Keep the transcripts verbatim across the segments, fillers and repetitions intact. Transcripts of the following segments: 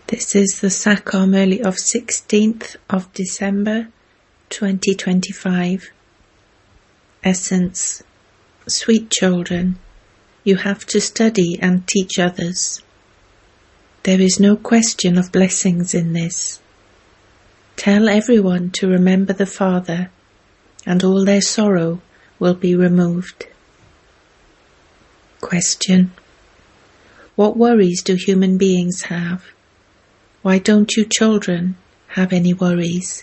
This is the Sakar Murli of sixteenth of December twenty twenty-five. Essence. Sweet children, you have to study and teach others. There is no question of blessings in this. Tell everyone to remember the Father, and all their sorrow will be removed. Question. What worries do human beings have? Why don't you children have any worries?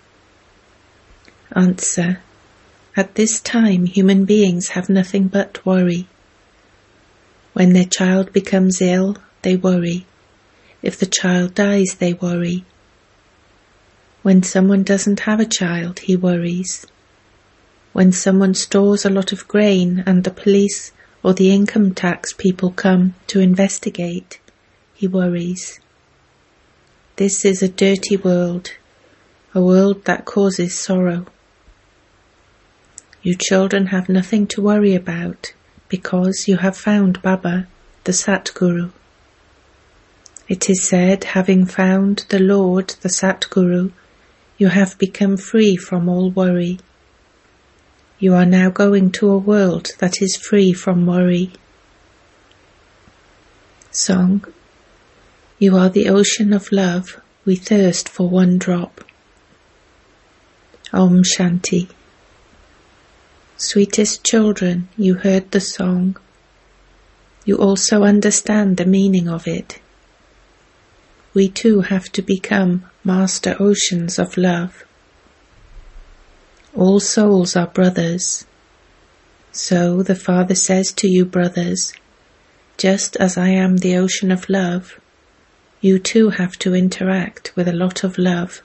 Answer. At this time, human beings have nothing but worry. When their child becomes ill, they worry. If the child dies, they worry. When someone doesn't have a child, he worries. When someone stores a lot of grain and the police or the income tax people come to investigate, he worries. This is a dirty world, a world that causes sorrow. You children have nothing to worry about because you have found Baba, the Satguru. It is said, having found the Lord, the Satguru, you have become free from all worry. You are now going to a world that is free from worry. Song. You are the ocean of love, we thirst for one drop. Om Shanti. Sweetest children, you heard the song. You also understand the meaning of it. We too have to become master oceans of love. All souls are brothers. So the Father says to you, brothers, just as I am the ocean of love, you too have to interact with a lot of love.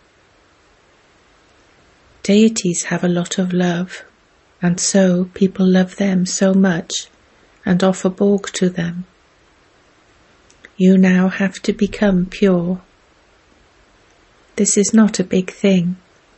Deities have a lot of love, and so people love them so much and offer bhog to them. You now have to become pure. This is not a big thing.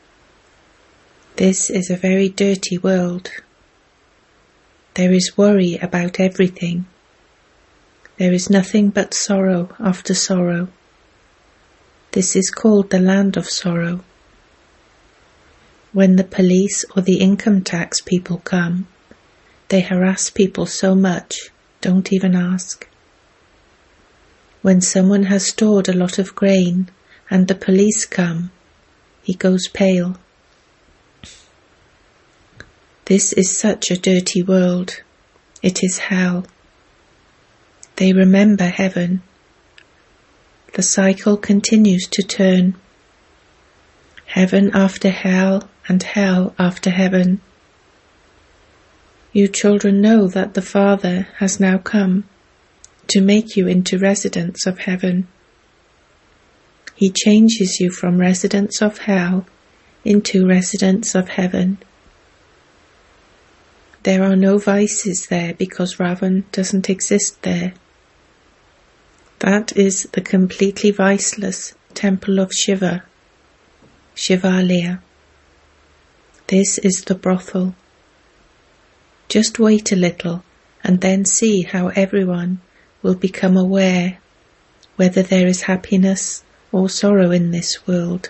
This is a very dirty world. There is worry about everything. There is nothing but sorrow after sorrow. This is called the land of sorrow. When the police or the income tax people come, they harass people so much, don't even ask. When someone has stored a lot of grain and the police come, he goes pale. This is such a dirty world. It is hell. They remember heaven. The cycle continues to turn. Heaven after hell and hell after heaven. You children know that the Father has now come to make you into residents of heaven. He changes you from residents of hell into residents of heaven. There are no vices there because Ravan doesn't exist there. That is the completely viceless temple of Shiva, Shivalaya. This is the brothel. Just wait a little and then see how everyone will become aware whether there is happiness or sorrow in this world.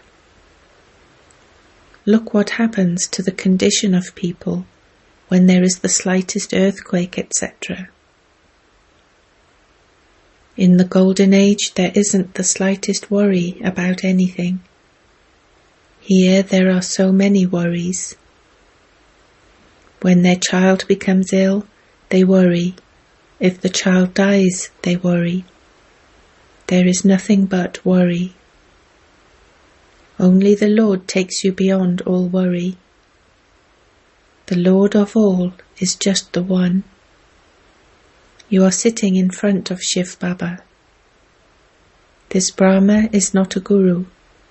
Look what happens to the condition of people when there is the slightest earthquake, et cetera. In the Golden Age, there isn't the slightest worry about anything. Here there are so many worries. When their child becomes ill, they worry. If the child dies, they worry. There is nothing but worry. Only the Lord takes you beyond all worry. The Lord of all is just the one. You are sitting in front of Shiv Baba. This Brahma is not a guru.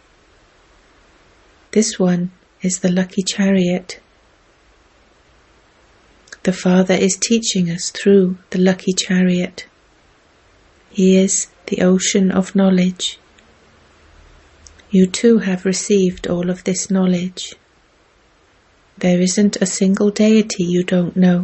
This one is the lucky chariot. The Father is teaching us through the lucky chariot. He is the ocean of knowledge. You too have received all of this knowledge. There isn't a single deity you don't know.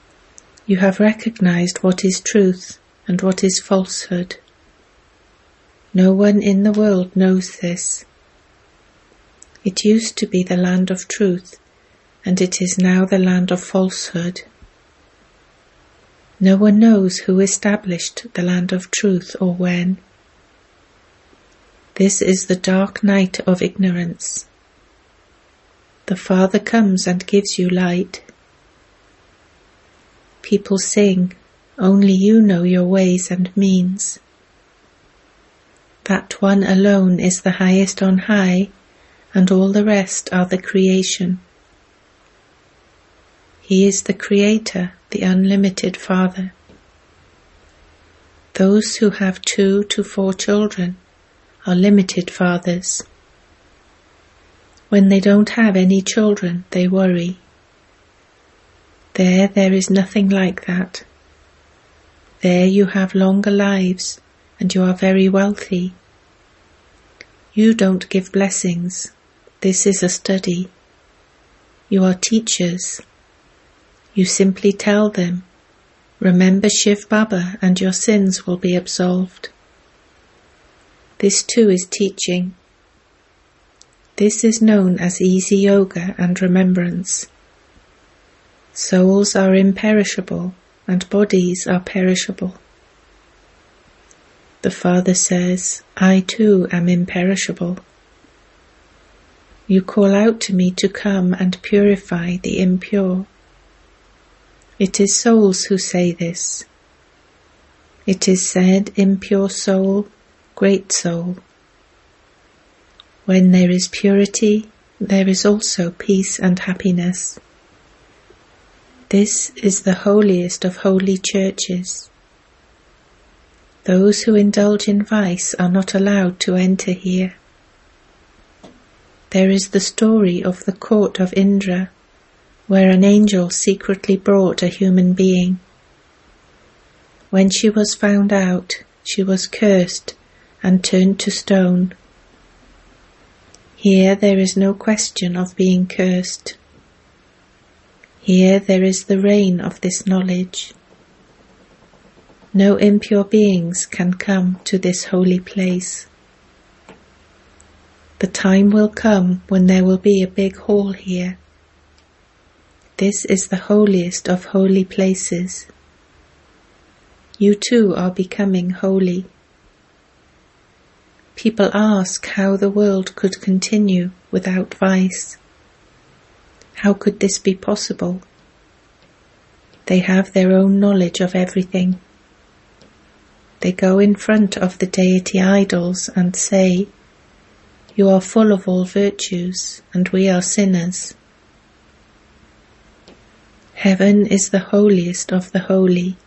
You have recognized what is truth and what is falsehood. No one in the world knows this. It used to be the land of truth, and it is now the land of falsehood. No one knows who established the land of truth or when. This is the dark night of ignorance. The Father comes and gives you light. People sing, "Only you know your ways and means." That one alone is the highest on high, and all the rest are the creation. He is the Creator, the unlimited Father. Those who have two to four children are limited fathers. When they don't have any children, they worry. There, there is nothing like that. There you have longer lives, and you are very wealthy. You don't give blessings. This is a study. You are teachers. You simply tell them, "Remember Shiv Baba and your sins will be absolved." This too is teaching. This is known as easy yoga and remembrance. Souls are imperishable and bodies are perishable. The Father says, "I too am imperishable." You call out to me to come and purify the impure. It is souls who say this. It is said, "Impure soul, great soul." When there is purity, there is also peace and happiness. This is the holiest of holy churches. Those who indulge in vice are not allowed to enter here. There is the story of the court of Indra, where an angel secretly brought a human being. When she was found out, she was cursed and turned to stone. Here there is no question of being cursed. Here there is the reign of this knowledge. No impure beings can come to this holy place. The time will come when there will be a big hall here. This is the holiest of holy places. You too are becoming holy. People ask how the world could continue without vice. How could this be possible? They have their own knowledge of everything. They go in front of the deity idols and say, "You are full of all virtues, and we are sinners." Heaven is the holiest of the holy.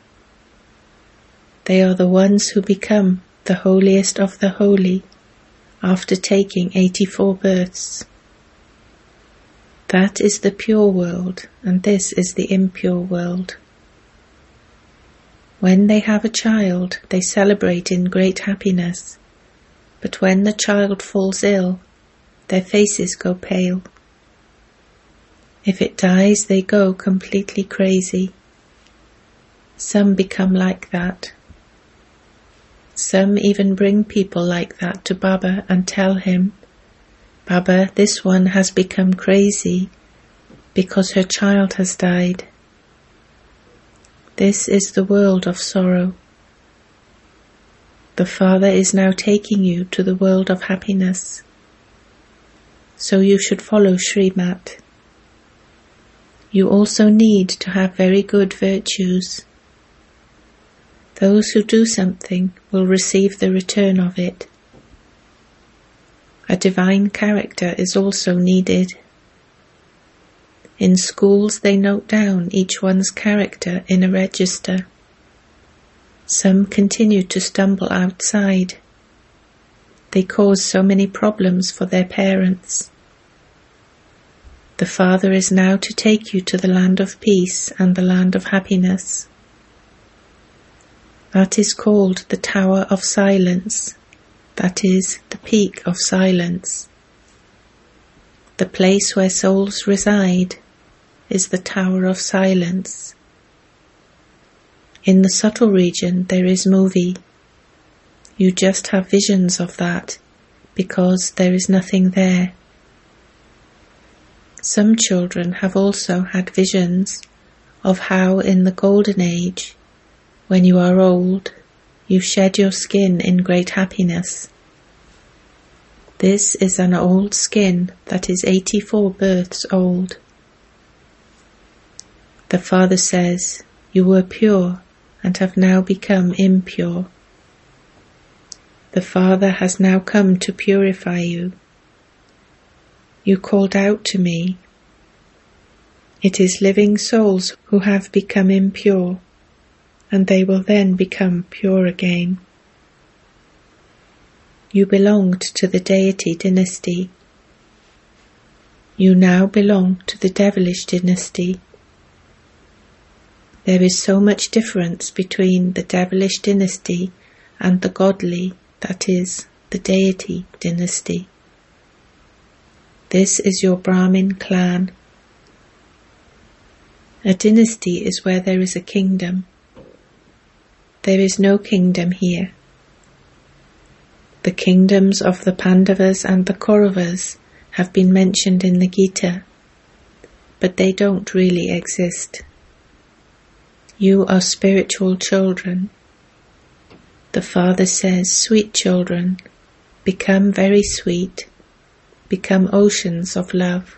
They are the ones who become the holiest of the holy after taking eighty-four births. That is the pure world, and this is the impure world. When they have a child, they celebrate in great happiness, but when the child falls ill, their faces go pale. If it dies, they go completely crazy. Some become like that. Some even bring people like that to Baba and tell him, "Baba, this one has become crazy because her child has died." This is the world of sorrow. The Father is now taking you to the world of happiness. So you should follow Srimat. You also need to have very good virtues. Those who do something will receive the return of it. A divine character is also needed. In schools they note down each one's character in a register. Some continue to stumble outside. They cause so many problems for their parents. The Father is now to take you to the land of peace and the land of happiness. That is called the Tower of Silence, that is, the peak of silence. The place where souls reside is the Tower of Silence. In the subtle region there is movie. You just have visions of that because there is nothing there. Some children have also had visions of how in the golden age, when you are old, you shed your skin in great happiness. This is an old skin that is eighty-four births old. The Father says, you were pure and have now become impure. The Father has now come to purify you. You called out to me. It is living souls who have become impure, and they will then become pure again. You belonged to the deity dynasty. You now belong to the devilish dynasty. There is so much difference between the devilish dynasty and the godly, that is, the deity dynasty. This is your Brahmin clan. A dynasty is where there is a kingdom. There is no kingdom here. The kingdoms of the Pandavas and the Kauravas have been mentioned in the Gita, but they don't really exist. You are spiritual children. The Father says, sweet children, become very sweet, become oceans of love.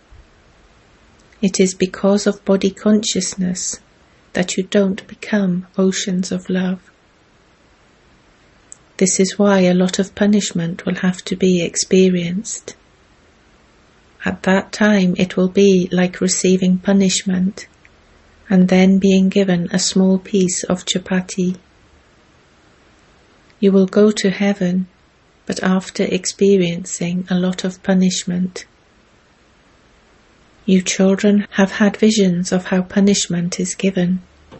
It is because of body consciousness that you don't become oceans of love. This is why a lot of punishment will have to be experienced. At that time it will be like receiving punishment and then being given a small piece of chapati. You will go to heaven, but after experiencing a lot of punishment. You children have had visions of how punishment is given.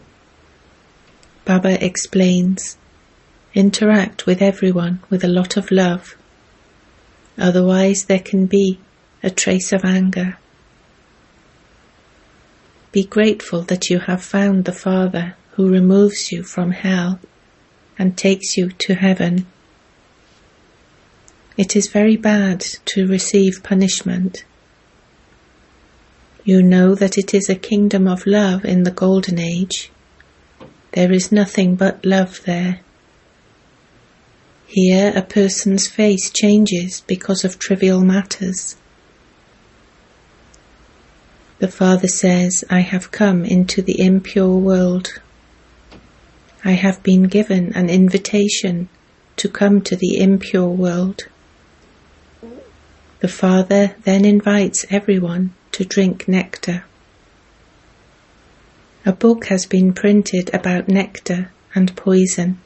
Baba explains, interact with everyone with a lot of love, otherwise there can be a trace of anger. Be grateful that you have found the Father who removes you from hell and takes you to heaven. It is very bad to receive punishment. You know that it is a kingdom of love in the golden age. There is nothing but love there. Here a person's face changes because of trivial matters. The Father says, I have come into the impure world. I have been given an invitation to come to the impure world. The Father then invites everyone to drink nectar. A book has been printed about nectar and poison.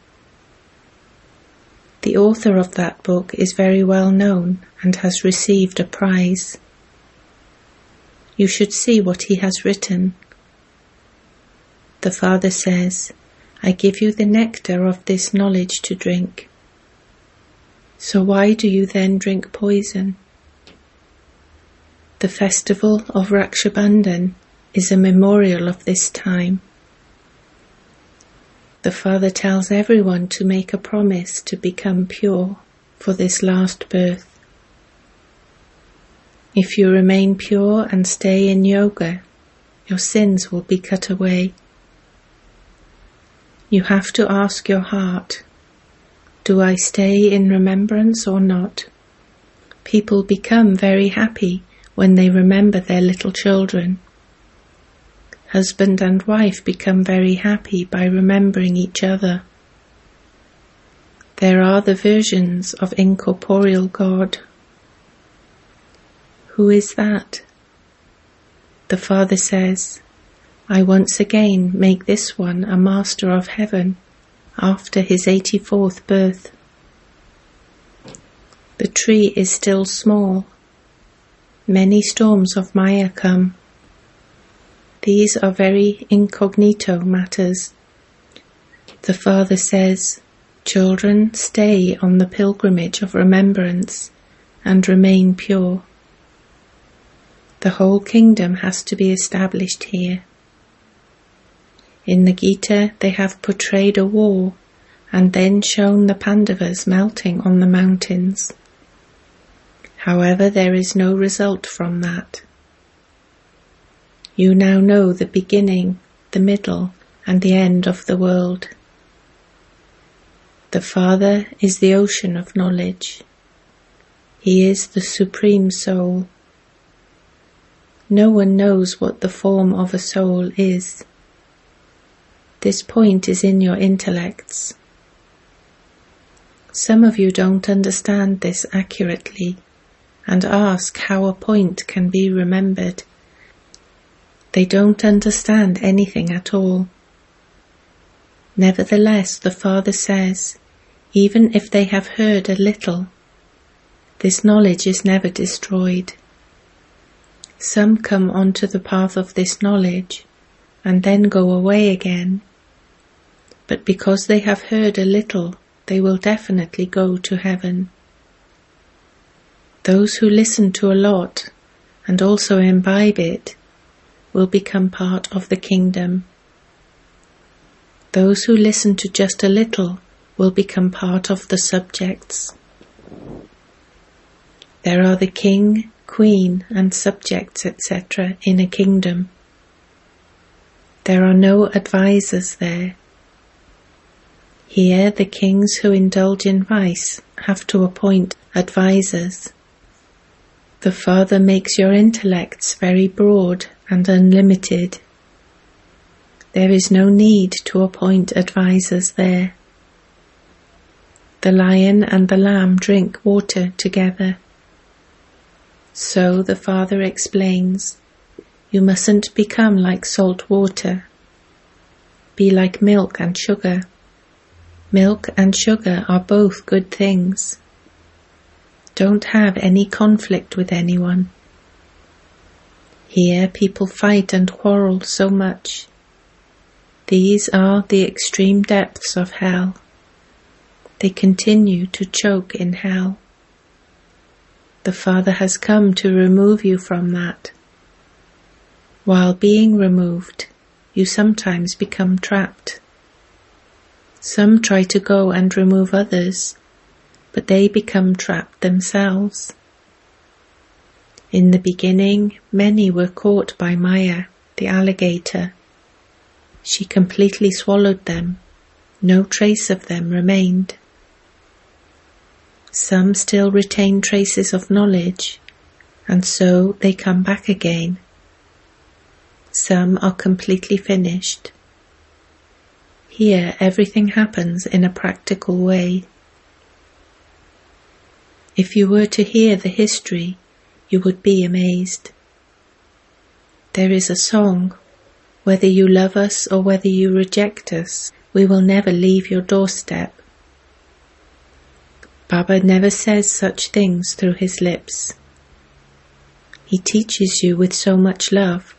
The author of that book is very well known and has received a prize. You should see what he has written. The Father says, I give you the nectar of this knowledge to drink. So why do you then drink poison? The festival of Raksha Bandhan is a memorial of this time. The Father tells everyone to make a promise to become pure for this last birth. If you remain pure and stay in yoga, your sins will be cut away. You have to ask your heart, do I stay in remembrance or not? People become very happy when they remember their little children. Husband and wife become very happy by remembering each other. There are the versions of incorporeal God. Who is that? The Father says, I once again make this one a master of heaven after his eighty-fourth birth. The tree is still small. Many storms of Maya come. These are very incognito matters. The Father says, children, stay on the pilgrimage of remembrance and remain pure. The whole kingdom has to be established here. In the Gita, they have portrayed a war and then shown the Pandavas melting on the mountains. However, there is no result from that. You now know the beginning, the middle, and the end of the world. The Father is the ocean of knowledge. He is the Supreme Soul. No one knows what the form of a soul is. This point is in your intellects. Some of you don't understand this accurately and ask how a point can be remembered. They don't understand anything at all. Nevertheless, the Father says, even if they have heard a little, this knowledge is never destroyed. Some come onto the path of this knowledge and then go away again. But because they have heard a little, they will definitely go to heaven. Those who listen to a lot and also imbibe it will become part of the kingdom. Those who listen to just a little will become part of the subjects. There are the king, queen, and subjects, et cetera in a kingdom. There are no advisors there. Here, the kings who indulge in vice have to appoint advisors. The Father makes your intellects very broad and unlimited. There is no need to appoint advisors there. The lion and the lamb drink water together. So the Father explains, you mustn't become like salt water. Be like milk and sugar. Milk and sugar are both good things. Don't have any conflict with anyone. Here people fight and quarrel so much. These are the extreme depths of hell. They continue to choke in hell. The Father has come to remove you from that. While being removed, you sometimes become trapped. Some try to go and remove others, but they become trapped themselves. In the beginning, many were caught by Maya, the alligator. She completely swallowed them. No trace of them remained. Some still retain traces of knowledge, and so they come back again. Some are completely finished. Here everything happens in a practical way. If you were to hear the history, you would be amazed. There is a song, whether you love us or whether you reject us, we will never leave your doorstep. Baba never says such things through his lips. He teaches you with so much love.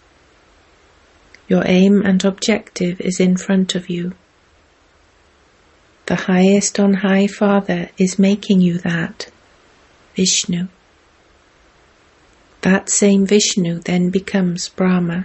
Your aim and objective is in front of you. The highest on high Father is making you that, Vishnu. That same Vishnu then becomes Brahma.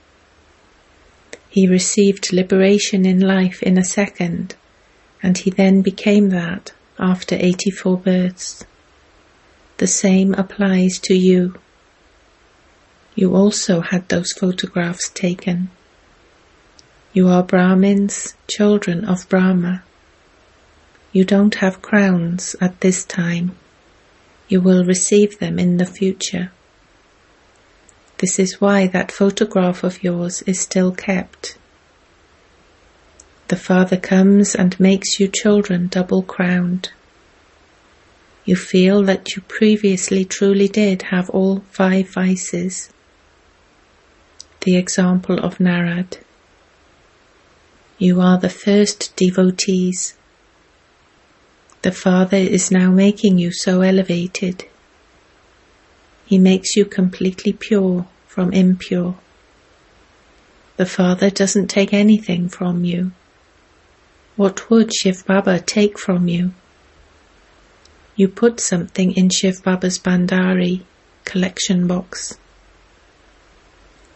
He received liberation in life in a second, and he then became that after eighty-four births. The same applies to you. You also had those photographs taken. You are Brahmins, children of Brahma. You don't have crowns at this time. You will receive them in the future. This is why that photograph of yours is still kept. The Father comes and makes you children double-crowned. You feel that you previously truly did have all five vices. The example of Narad. You are the first devotees. The Father is now making you so elevated. He makes you completely pure from impure. The Father doesn't take anything from you. What would Shiv Baba take from you? You put something in Shiv Baba's Bhandari collection box.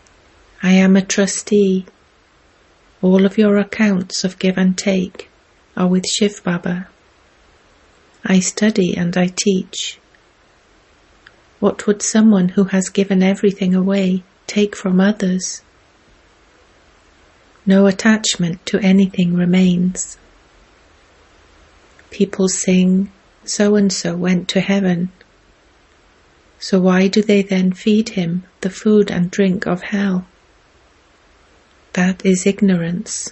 I am a trustee. All of your accounts of give and take are with Shiv Baba. I study and I teach. What would someone who has given everything away take from others? No attachment to anything remains. People sing, so-and-so went to heaven. So why do they then feed him the food and drink of hell? That is ignorance.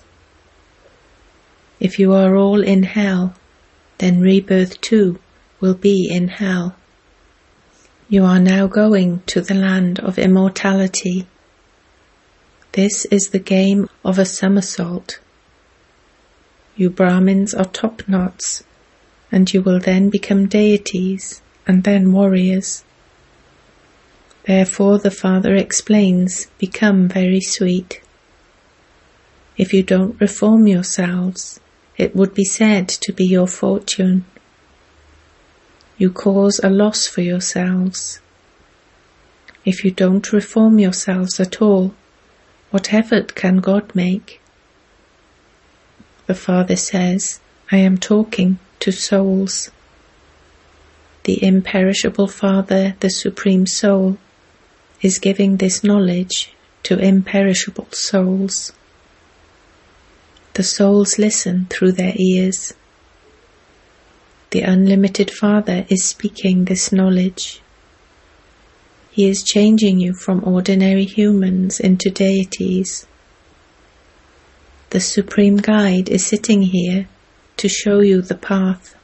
If you are all in hell, then rebirth too will be in hell. You are now going to the land of immortality. This is the game of a somersault. You Brahmins are top-knots, and you will then become deities and then warriors. Therefore the Father explains, become very sweet. If you don't reform yourselves, it would be said to be your fortune. You cause a loss for yourselves. If you don't reform yourselves at all, what effort can God make? The Father says, I am talking to souls. The imperishable Father, the Supreme Soul, is giving this knowledge to imperishable souls. The souls listen through their ears. The unlimited Father is speaking this knowledge. He is changing you from ordinary humans into deities. The Supreme Guide is sitting here to show you the path.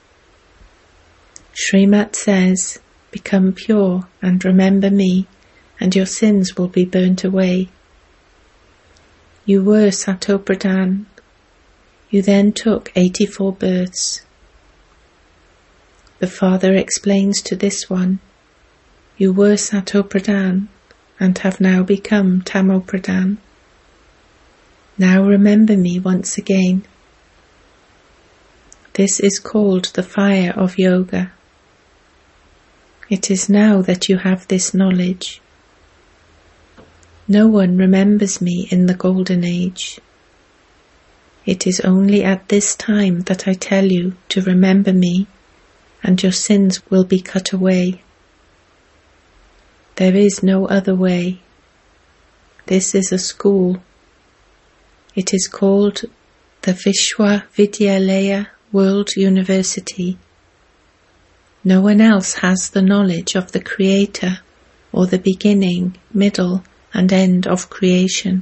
Srimad says, become pure and remember me, and your sins will be burnt away. You were Satopradhan. You then took eighty-four births. The Father explains to this one, you were Satopradhan and have now become Tamopradhan. Now remember me once again. This is called the fire of yoga. It is now that you have this knowledge. No one remembers me in the golden age. It is only at this time that I tell you to remember me, and your sins will be cut away. There is no other way. This is a school. It is called the Vishwavidyalaya World University. No one else has the knowledge of the Creator or the beginning, middle, and end of creation.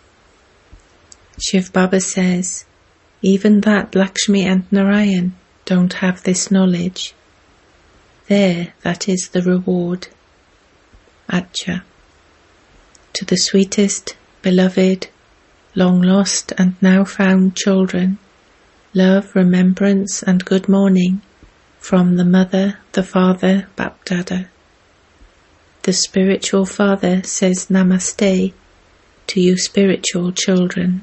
Shiv Baba says, even that Lakshmi and Narayan don't have this knowledge. There, that is the reward. Acha. To the sweetest, beloved, long lost and now found children, love, remembrance and good morning from the Mother, the Father, Bapdada. The spiritual Father says Namaste to you spiritual children.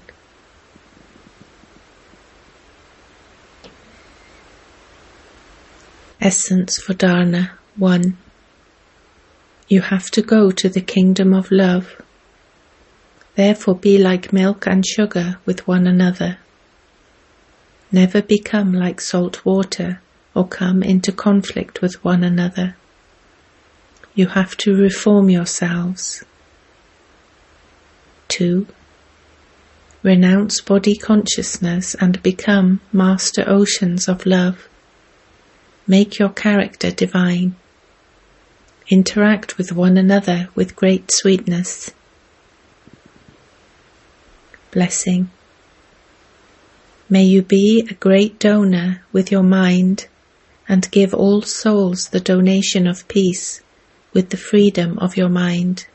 Essence for Dharna one. You have to go to the kingdom of love. Therefore be like milk and sugar with one another. Never become like salt water or come into conflict with one another. You have to reform yourselves. two. Renounce body consciousness and become master oceans of love. Make your character divine. Interact with one another with great sweetness. Blessing. May you be a great donor with your mind and give all souls the donation of peace with the freedom of your mind.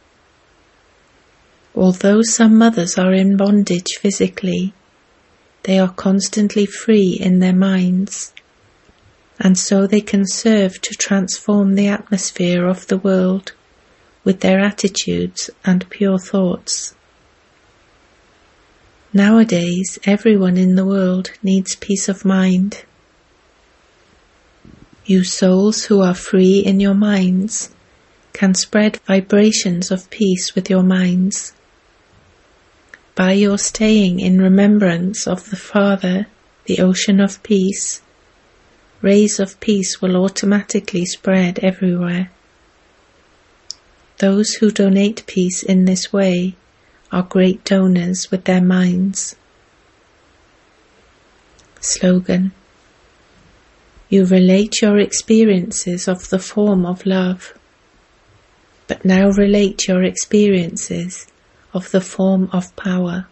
Although some mothers are in bondage physically, they are constantly free in their minds, and so they can serve to transform the atmosphere of the world with their attitudes and pure thoughts. Nowadays, everyone in the world needs peace of mind. You souls who are free in your minds can spread vibrations of peace with your minds. By your staying in remembrance of the Father, the ocean of peace, rays of peace will automatically spread everywhere. Those who donate peace in this way are great donors with their minds. Slogan: you relate your experiences of the form of love, but now relate your experiences of the form of power.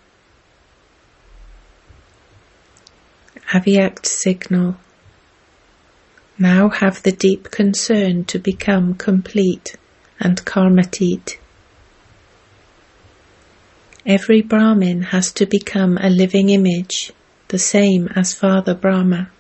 Avyakt signal. Now have the deep concern to become complete and karmatit. Every Brahmin has to become a living image, the same as Father Brahma.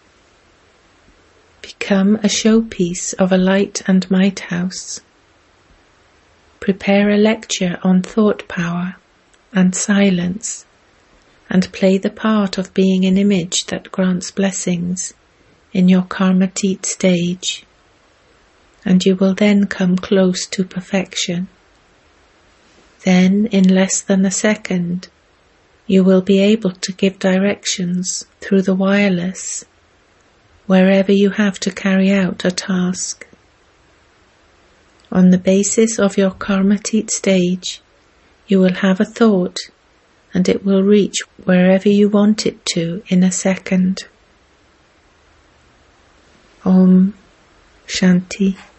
Become a showpiece of a light and might house. Prepare a lecture on thought power and silence, and play the part of being an image that grants blessings in your karmatit stage, and you will then come close to perfection. Then, in less than a second, you will be able to give directions through the wireless wherever you have to carry out a task. On the basis of your karmatit stage, you will have a thought and it will reach wherever you want it to in a second. Om Shanti.